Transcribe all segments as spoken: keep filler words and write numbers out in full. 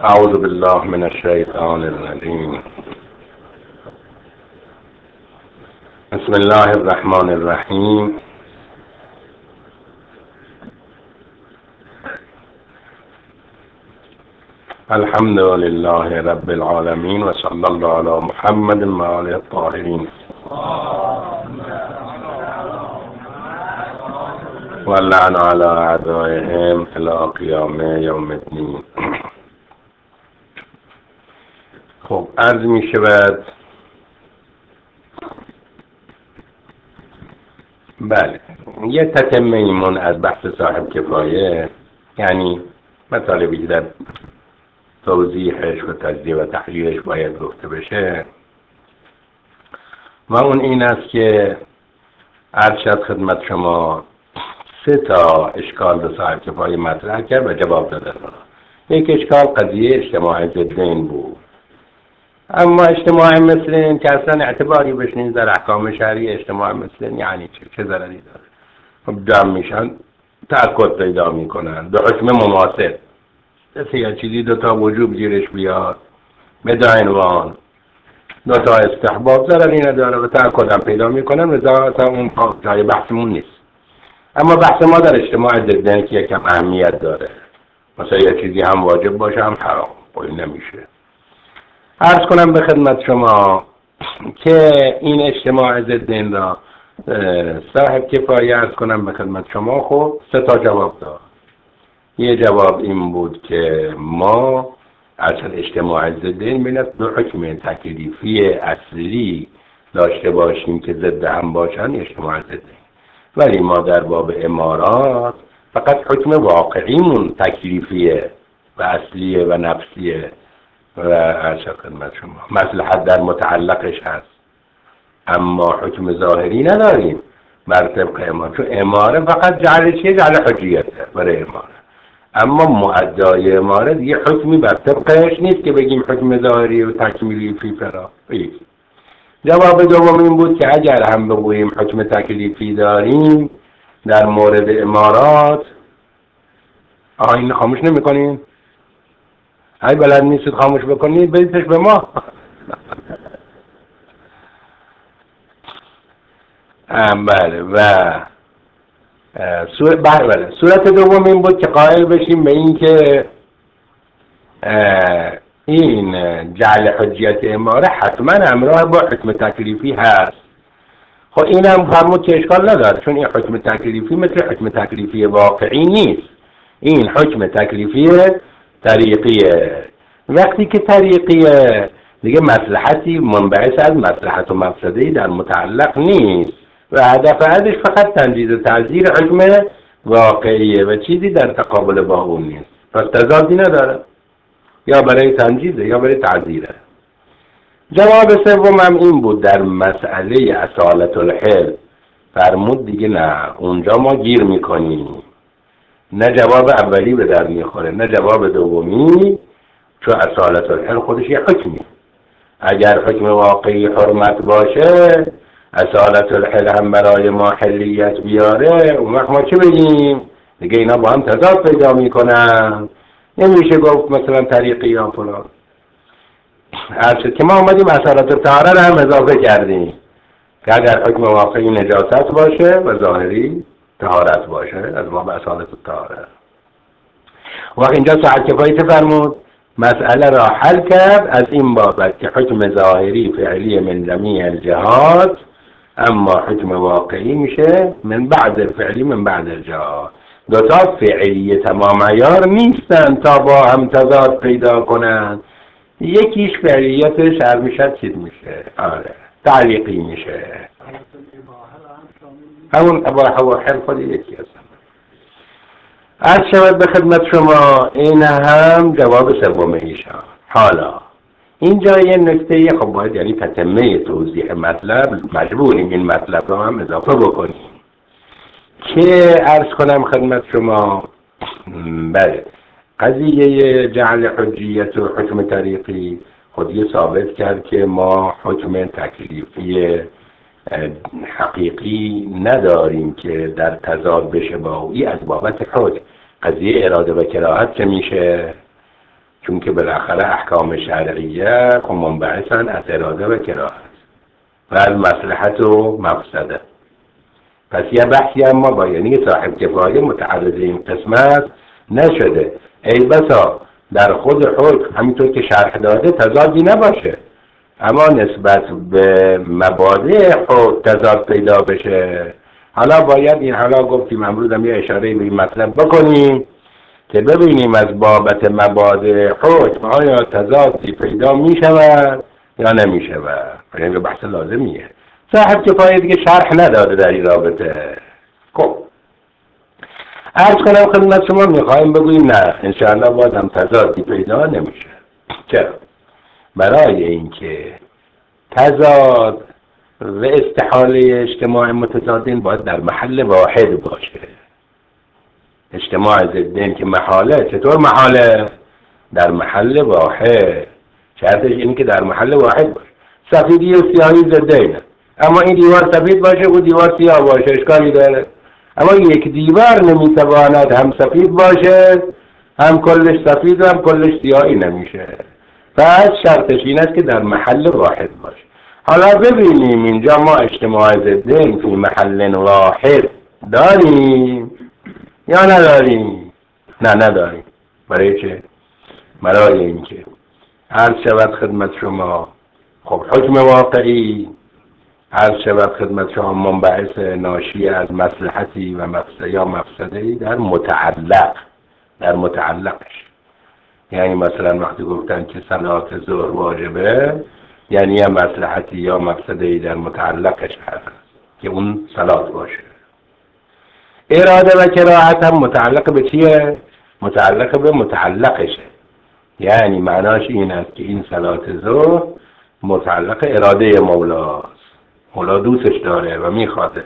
أعوذ بالله من الشيطان الرجيم. بسم الله الرحمن الرحيم. الحمد لله رب العالمين وصلى الله على محمد وآله الطاهرين واللعن على أعدائهم إلى قیام یوم الدین. خب عرض می شود بله یه تتمه ایمون از بحث صاحب کفایه، یعنی مطالبی که در توضیحش و تجزیه و تحلیلش باید گفته بشه و اون این است که عرض شد خدمت شما سه تا اشکال به صاحب کفایه مطرح کرد و جواب داده. یک اشکال قضیه اجتماع ضدین بود، اما اجتماع مثل این که اصلا اعتباری بشنین در احکام شرعی اجتماع مثل این یعنی چه چه ضرری داره؟ خب جمع میشن تأکد پیدا میکنن به حکم مماثل، مثل یه چیزی دوتا وجوب گیرش بیاد به دو عنوان، دوتا استحباب ضرری نداره و تأکد هم پیدا میکنن و اصلا اون جای بحثمون نیست. اما بحث ما در اجتماع ضدین که یکم اهمیت داره، مثلا یه چیزی هم واجب باشه هم حرام، این نمیشه. عرض کنم به خدمت شما که این اجتماع ضدین را صاحب کفایه عرض کنم به خدمت شما خب سه تا جواب داد. یه جواب این بود که ما اصلا اجتماع ضدین بینید دو حکم تکلیفی اصلی داشته باشیم که ضد هم باشن اجتماع ضدین، ولی ما در باب امارات فقط حکم واقعیمون تکلیفیه و اصلیه و نفسیه و عرض خدمت شما مصلحت در متعلقش هست، اما حکم ظاهری نداریم بر طبق اماره، چون اماره فقط جعل چیه؟ جعل حجیته برای اماره، اما مؤدای اماره دیگه حکمی بر طبقش نیست که بگیم حکم ظاهری و تکمیلی فی فرا. جواب دوم این بود که اگر هم بگوییم حکم تکلیفی داریم در مورد امارات، آها این خاموش نمی کنین؟ ای بلد نیستید خاموش بکنید بدیدش به ما. بله و صورت بله صورت دوم این بود که قائل بشیم به این که این جعل حجیت اماره حتما همراه با حکم تکلیفی هست. خب این هم فرمود که اشکال نداره، چون این حکم تکلیفی مثل حکم تکلیفی واقعی نیست، این حکم تکلیفی طریقیه. وقتی که طریقیه دیگه مصلحتی منبعث از مصلحت و مفسده‌ای در متعلق نیست و هدف ازش فقط تنجیز و تعزیر حکم واقعیه و چیزی در تقابل با اون نیست، پس تضادی نداره، یا برای تنجیزه یا برای تعزیره. جواب سوم هم این بود در مسئله اصالت الحل، فرمود دیگه نه اونجا ما گیر میکنیم، نه جواب اولی به در میخوره نه جواب دومی، چون اصالت الحل خودش یه حکمی، اگر حکم واقعی حرمت باشه اصالت الحل هم برای ما حلیت بیاره، اون وقت ما چه بگیم؟ دیگه اینا با هم تضاد پیدا میکنن، نمیشه گفت مثلا طریقی یا فلان. عرض که ما اومدیم اصالت الطهاره رو هم اضافه کردیم که اگر حکم واقعی نجاست باشه و ظاهری طهارت باشه از ما به اصالت الطهاره. وقت اینجا صاحب کفایه چه فرمود؟ مسئله را حل کرد از این بابت که حکم ظاهری فعلی من جمیع الجهات، اما حکم واقعی میشه من بعد الفعلی من بعد الجهات. دوتا فعلی تمام عیار نیستن تا با هم تضاد پیدا کنن، یکیش فعلیتش هر میشه چیز میشه، آره تعلیقی میشه، همون اباحه و حل خود یکی هستن. عرض شود به خدمت شما این هم جواب سوم ایشان. حالا اینجا یه نکته خب باید یعنی تتمه توضیح مطلب مجبوریم این مطلب رو هم اضافه بکنیم که عرض کنم خدمت شما بله قضیه جعل حجیت و حکم طریقی خودی ثابت کرد که ما حکم تکلیفی حقیقی نداریم که در تضاد بشه با اوی از بابت حکم. قضیه اراده و کراهت که میشه چون که بالاخره احکام شرعیه خب منبعثن از اراده و کراهت و از مصلحت و مفسده. پس یه بحثی اما با یعنی صاحب کفایه متعرض این قسمت نشده. ای بسا در خود حکم همینطور که شرح داده تضادی نباشه، اما نسبت به مبادئ حکم تضاد پیدا بشه. حالا باید این حالا گفتیم امروز هم یه اشاره به این مطلب بکنیم که ببینیم از بابت مبادئ حکم آیا تضادی پیدا می شود یا نمی شود. این بحث لازمیه. صاحب کفایه دیگه شرح نداده در این رابطه. خب عرض کنم خدمت شما میخوایم بگوییم نه انشاءالله باز هم تضادی پیدا نمیشه. چرا؟ برای اینکه تضاد و استحاله اجتماع متضادین باید در محل واحد باشه. اجتماع ضدین که محاله، چطور محاله؟ در محل واحد. شرطش اینه که در محل واحد باشه. سفیدی و سیاهی ضدینه، اما این دیوار سفید باشه و دیوار سیاه باشه اشکالی داره. اما یک دیوار نمیتواند هم سفید باشه هم کلش سفید و هم کلش سیاهی نمیشه. پس شرطش این است که در محل واحد باشه. حالا ببینیم اینجا ما اجتماع ضدین فی محل واحد داریم یا نداریم؟ نه نداریم. برای چه؟ برای اینکه عرض شود خدمت شما خب حکم واقعی عرض شود خدمت شما منبعث ناشی از مصلحتی و مفسده یا مفسده‌ای در متعلق در متعلقش. یعنی مثلا وقتی گفتن که صلات ظهر واجبه، یعنی یه مصلحتی یا مفسده‌ای در متعلقش هست که اون صلات باشه. اراده و کراهت هم متعلق به چیه؟ متعلق به متعلقشه. یعنی معناش این است که این صلات ظهر متعلق اراده مولاست، مولا دوستش داره و میخوادش.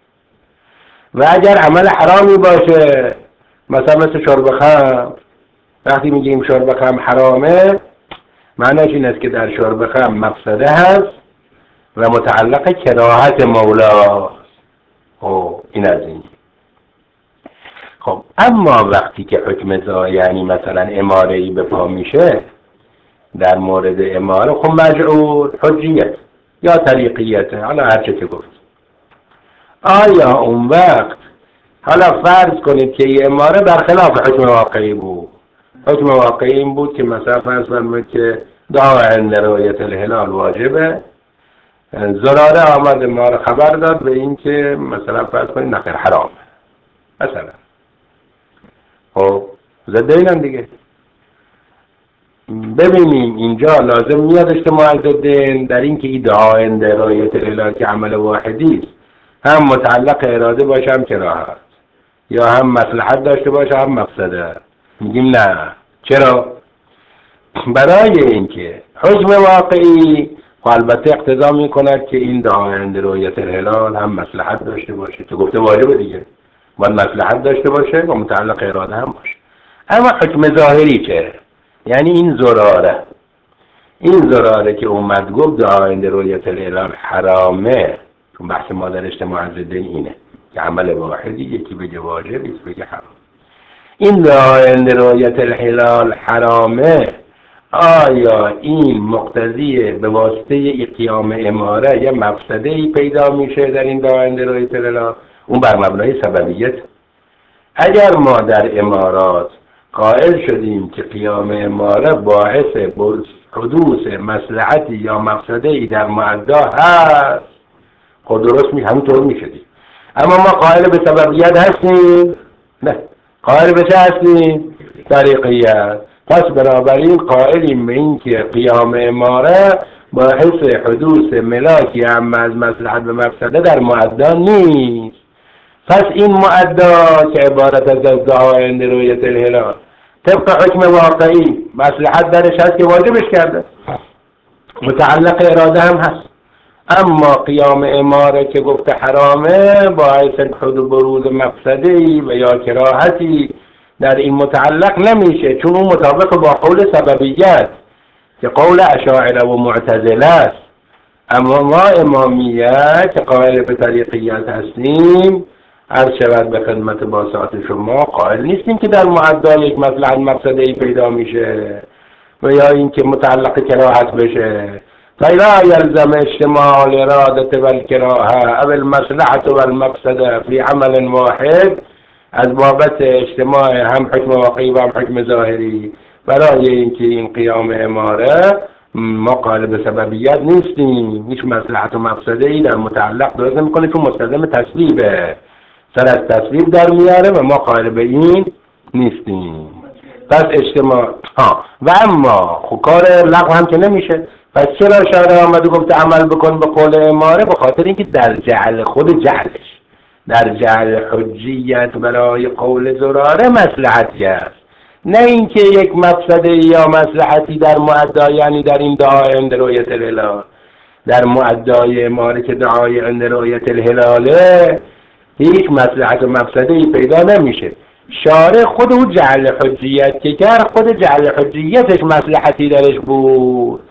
و اگر عمل حرامی باشه مثلا مثل شرب خمر، وقتی میگیم شرب خمر حرامه معناش این است که در شرب خمر مفسده هست و متعلق کراهت مولاست. خب این از این. خب اما وقتی که حکم زا یعنی مثلا اماره‌ای به پا میشه، در مورد اماره خب مجعول حجیت یا طریقیت، حالا هرچه که گفت، آیا اون وقت حالا فرض کنید که یه اماره برخلاف حکم واقعی بود. حکم واقعی این بود که مثلا فرض کنید که دعا عند رؤیت الهلال واجبه، زراره آمد ما رو خبر داد به این که مثلا فرض کنید نخیر حرامه مثلا. خب ضدین هم دیگه. ببینیم اینجا لازم میاد اجتماع ضدین در این که این دعا عند رؤیت الهلال که عمل واحدی است، هم متعلق اراده باشه هم کراهت، یا هم مصلحت داشته باشه هم مفسده. میگیم نه. چرا؟ برای اینکه حکم واقعی البته اقتضا میکند که این دعا عند رؤیت الهلال هم مصلحت داشته باشه، تو گفته واجبه دیگه، باید مصلحت داشته باشه و متعلق اراده هم باشه. اما حکم ظاهری چه؟ یعنی این زراره این زراره که اومد گفت دعا عند رؤیت الهلال حرامه، چون بحث ما در اجتماع ضدین اینه که عمل واحدی یکی بگه واجب یکی بگه حرام. این دعا عند رؤیت الهلال حرامه، آیا این مقتضی به واسطه قیام اماره یا مفسده ای پیدا میشه در این دعا عند رؤیت الهلال؟ اون بر مبنای سببیت. اگر ما در امارات قائل شدیم که قیام اماره باعث حدوث مصلحتی یا مفسده ای در معدا هست، خود درست می همونطور میشدیم. اما ما قائل به سببیت هستیم؟ نه. قائل به چه هستیم؟ طریقیت. پس بنابراین قائلیم به این که قیام اماره باعث حدوث ملاکی هم از مصلحت و مفسده در معدا نیست. پس این معدا که عبارت از دعا عند رؤیت الهلال طبق حکم واقعی مصلحت درش هست که واجبش کرده، متعلق اراده هم هست. اما قیام اماره که گفته حرامه باعث حدوث بروز مفسده‌ای و یا کراهتی در این متعلق نمیشه، چون اون مطابق با قول سببیت که قول اشاعره و معتزله است. اما ما امامیه که قائل به طریقیت هستیم، عرض شود به خدمت باسات شما، قائل نیستیم که در معدا یک مصلحت مفسده‌ای پیدا میشه. و یا اینکه متعلق کراهت بشه. فلا يلزم اجتماع الإرادة والكراهة أو المصلحة والمفسدة في عمل واحد از بابت اجتماع هم حکم واقعی و هم حکم ظاهری برای اینکه این قیام اماره ما قالب سببیت نیستیم. هیچ مصلحت و مفسده ای در متعلق درست نمیکنه چون مستلزم تسبیبه، سر از تسبیب در میاره و ما قالب این نیستیم. پس اجتماع ها و اما خب کار لغو هم که نمیشه. پس چرا شارع آمده گفته عمل بکن به قول اماره؟ به خاطر اینکه در جعل خود جعلش، در جعل حجیت برای قول زراره مصلحتی است، نه اینکه یک مفسده یا مصلحتی در معدا، یعنی در این دعای عند رؤیت الهلال، در معدای اماره که دعای عند رؤیت الهلاله هیچ مصلحت و مفسده ای پیدا نمیشه. شارع خود او جعل حجیت که کرد، خود جعل حجیتش مصلحتی درش بود.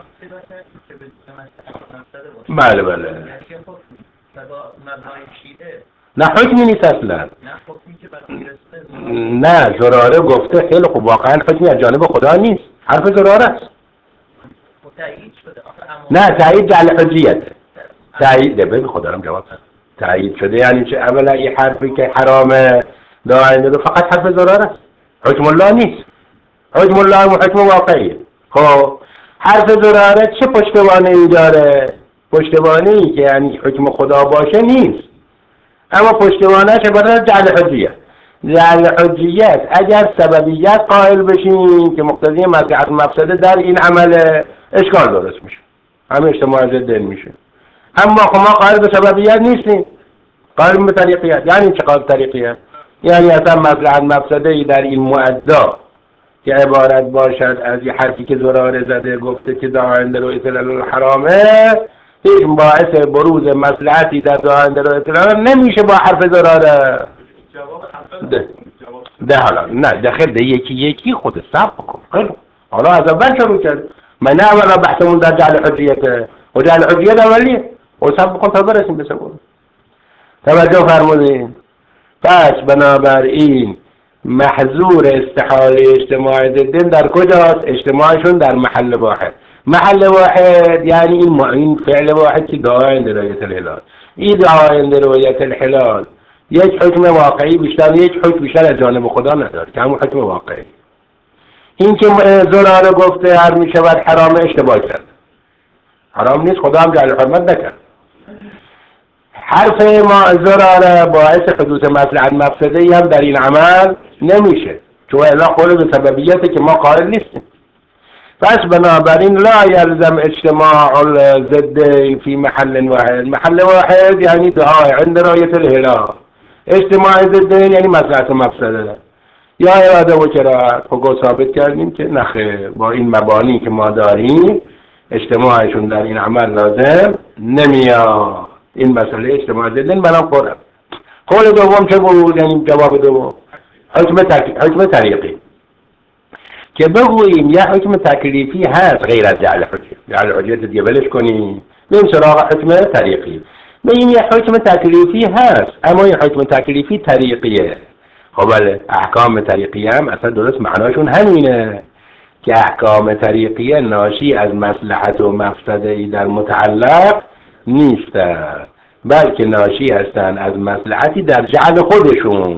بله بله نه حکمی نیست اصلا. نه زراره گفته خیلی خوب، واقعا حکمی از جانب خدا نیست، حرف زراره است. نه تایید جعل حجیت، تایید ده ببین خدا هم جواب تایید شده. یعنی چه؟ اولا این حرفی که حرامه دائنده رو فقط حرف زراره است، حکم الله نیست. حکم الله و حکم واقعیه. خب حرف زراره چه پشتوانه ای داره؟ پشتوانه ای که یعنی حکم خدا باشه نیست، اما پشتوانهش عبارت جعل حجیت. جعل حجیت اگر سببیت قائل بشین که مقتضی مصلحت مفسده در این عمل، اشکال درست میشه، همه اجتماع ضد میشه. اما خب ما قائل به سببیت نیستیم، قائل به طریقیت. یعنی چه قائل طریقیت؟ یعنی اصلا مصلحت مفسده ای در این معدا که عبارت باشد از یه حرفی که زراره زده گفته که دعاینده رو اطلاع حرامه، هیچ باعث بروز مصلحتی در دعاینده رو اطلاع نمیشه با حرف زراره. ده ده حالا نه داخل ده یکی یکی خود سب بکن. خیلی حالا از اول شروع کرد. من نه اولا بحثمون در جعل حجیته و جعل حجیت اولیه و سب بکن تا برسیم به سبون. توجه فرمودین. پس بنابراین محظور استحاله اجتماع ضدین در کجاست؟ اجتماعشون در محل واحد. محل واحد یعنی این, این فعل واحد که دعای عند رؤیت الهلال. این دعای عند رؤیت الهلال یک حکم واقعی بیشتر، یک حکم بیشتر از جانب خدا نداره که همون حکم واقعی. این که زراره گفته هر می شود حرام، اشتباه کرد، حرام نیست، خدا هم جعل حرمت نکرد. حرف ما زراره باعث حدوث مصلحت مفسده ای هم در این عمل نمیشه، چون الا قول به سببیته که ما قائل نیستیم. پس بنابراین لا یلزم اجتماع الضدین فی محل واحد. محل واحد یعنی دعای عند رؤیت الهلال. اجتماع ضدین یعنی مصلحت و مفسده یا اراده و کراهت. خب ثابت کردیم که نخیر، با این مبانی که ما داریم اجتماعشون در این عمل لازم نمیاد. این مسئله اجتماع ضدین برام خورم. قول دوم چه بود؟ یعنی جواب دوم حکم حکم طریقی که بگوییم یه حکم تکلیفی هست غیر از جعل حجیت. جعل حجیت دیگه بلش کنیم، بریم سراغ حکم طریقی. بگیم یه حکم تکلیفی هست اما این حکم تکلیفی طریقیه. خب بله احکام طریقیه هم اصلا درست معناشون همینه که احکام طریقیه ناشی از مصلحت و مفسده ای در متعلق نیستن، بلکه ناشی هستن از مصلحتی در جعل خودشون.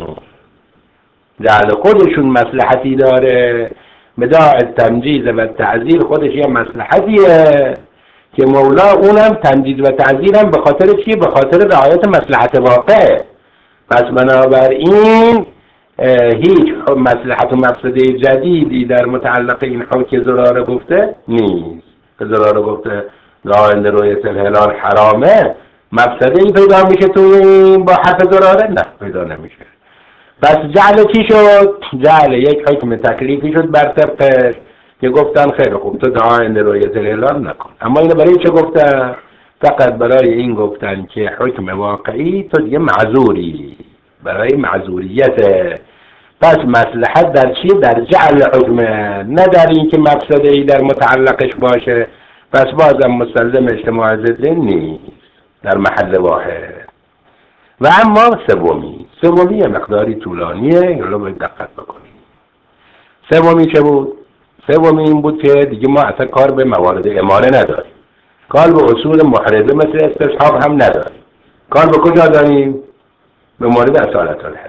جعل خودشون مصلحتی داره، بداع تمجیز و تعزیر خودش یه مصلحتیه که مولا اونم تمجیز و تعزیر هم به خاطر چیه؟ به خاطر رعایت مصلحت واقع. پس بنابراین هیچ مصلحت و مفسده جدیدی در متعلق این حکم زراره گفته نیست. زراره گفته دعاینده رؤیت الهلال حرامه، مفسده ای پیدا میشه تو این با حرف زراره؟ نه پیدا نمیشه. پس جعل چی شد؟ جعل یک حکم تکلیفی شد بر طبقش که گفتن خیلی خوب تو دعاینده رؤیت الهلال نکن. اما اینو برای چه گفتن؟ فقط برای این گفتن که حکم واقعی تو دیگه معذوری، برای معذوریت. پس مصلحت در چی؟ در جعل حکمه، نه در این که مفسده ای در متعلقش باشه. پس بازم مستلزم اجتماع ضدین نیست در محل واحد. و اما سومی سومی مقداری طولانیه، یالا باید دقت بکنیم. سومی چه بود؟ سوم این بود که دیگه ما اصلا کار به موارد اماره نداریم، کار به اصول محرزه مثل استصحاب هم نداریم، کار به کجا داریم؟ به مورد اصالت الحل.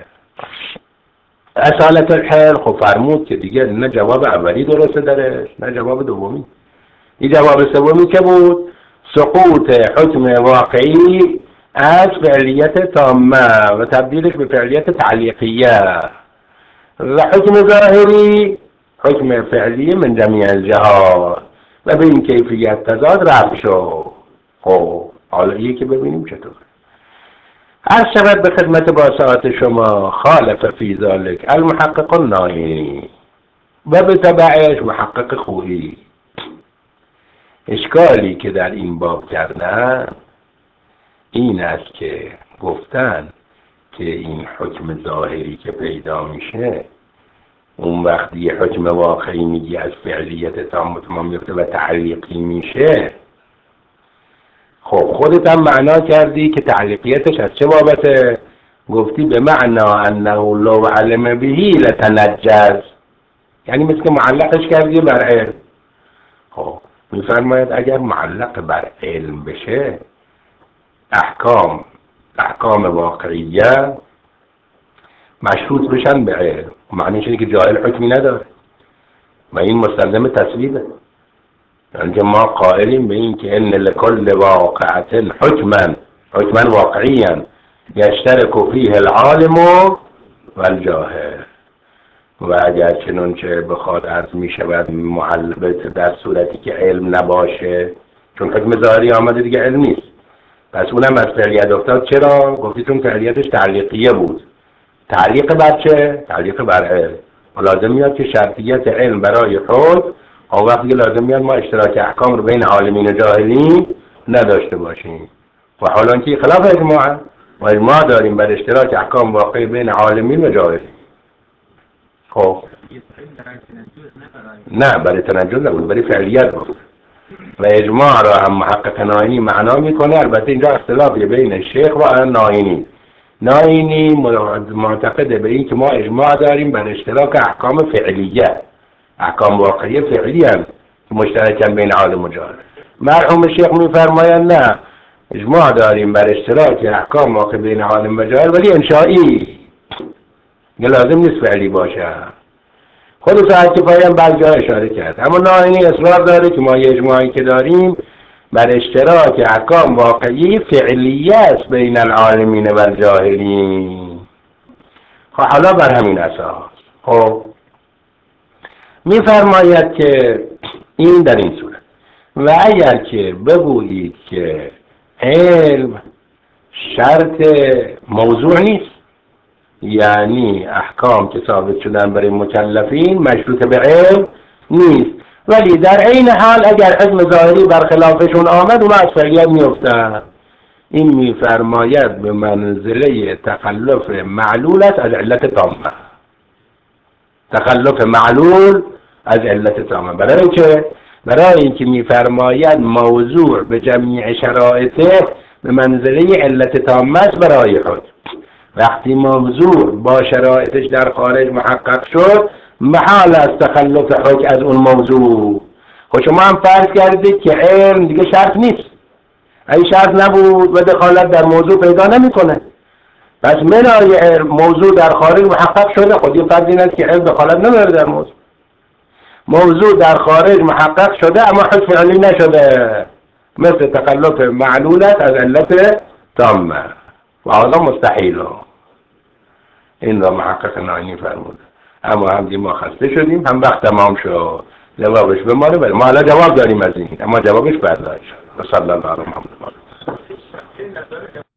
اصالت الحل خب فرمود که دیگه نه جواب اولی درسته درش نه جواب دومی. این جواب سومی که بود سقوط حکم واقعی از فعلیت تامه و تبدیلش به فعلیت تعلیقیه و حکم ظاهری حکم فعلی من جمیع الجهات و به این کیفیت تضاد رفع شد. خب حالا یکی ببینیم چطور. هر شود به خدمت باساعت شما خالف فی ذلک المحقق النائینی و به تبعش محقق خویی. اشکالی که در این باب کردن این است که گفتن که این حکم ظاهری که پیدا میشه اون وقتی یه حکم واقعی میگی از فعلیت تام تمام میفته و تعلیقی میشه. خب خودت هم معنا کردی که تعلیقیتش از چه بابته؟ گفتی به معنا انه لو علم بهی لتنجز، یعنی مثل که معلقش کردی بر علم. خب میفرماید اگر معلق بر علم بشه احکام احکام واقعیه مشروط بشن به علم، معنیش اینه که جاهل حکمی نداره و این مستلزم تصویبه. یعنی ما قائلیم به این که ان لکل واقعه حکما حکما واقعیا یشترک فیه العالم و الجاهل و اگر چنانچه بخواد عرض می شود معلبت در صورتی که علم نباشه، چون حکم ظاهری آمده دیگه علم نیست، پس اونم از فعلیت افتاد. چرا؟ گفتیتون فعلیتش تعلیقیه بود. تعلیق بر چه؟ تعلیق بر علم. و لازم میاد که شرطیت علم برای حکم اون وقتی که لازم میاد ما اشتراک احکام رو بین عالمین و جاهلین نداشته باشیم و حالا که خلاف اجماع و اجماع داریم بر اشتراک احکام واقعی بین عالمین و جاهلین. خب نه برای تنجز نبود، برای فعلیت بود و اجماع را هم محقق نائینی معنا میکنه. البته اینجا اختلافی بین شیخ و نائینی. نائینی معتقده به این که ما اجماع داریم بر اشتراک احکام فعلیه، احکام واقعی فعلی هم مشترکن بین عالم و جاهل. مرحوم شیخ میفرمایند نه، اجماع داریم بر اشتراک احکام واقع بین عالم و جاهل ولی انشائی، لازم نیست فعلی باشه. خود ساعت کفایی هم بعض جا اشاره کرد. اما نائینی اصرار داره که ما یه اجماعی که داریم بر اشتراک احکام واقعی فعلیه است بین العالمین و الجاهلین. خب حالا بر همین اساس خب میفرماید که این در این صورت و اگر که بگویید که علم شرط موضوع نیست، یعنی احکام که ثابت شدن برای مکلفین مشروط به علم نیست، ولی در عین حال اگر حکم ظاهری برخلافشون آمد اونا از فعلیت میافتن، این میفرماید به منزله تخلف معلول است از علت تامه. تخلف معلول از علت تامه برای چه؟ برای اینکه میفرماید موضوع به جمیع شرایطه به منزله علت تامه است برای خود. وقتی موضوع با شرایطش در خارج محقق شد محال است تخلف حکم از اون موضوع. خب شما هم فرض کردید که علم دیگه شرط نیست، اگه شرط نبود و دخالت در موضوع پیدا نمیکنه، پس منای علم موضوع در خارج محقق شده. خود این فرض این است که علم دخالت نداره در موضوع. موضوع در خارج محقق شده اما حکم فعلی نشده، مثل تخلف معلولت از علت تامه و هذا مستحیل. این را محقق نائینی فرموده. اما هم ما خسته شدیم، هم وقت تمام شد، جوابش به ما رو بره. ما حالا جواب داریم از این، اما جوابش بعد داشت. و صلی الله علیه و محمد.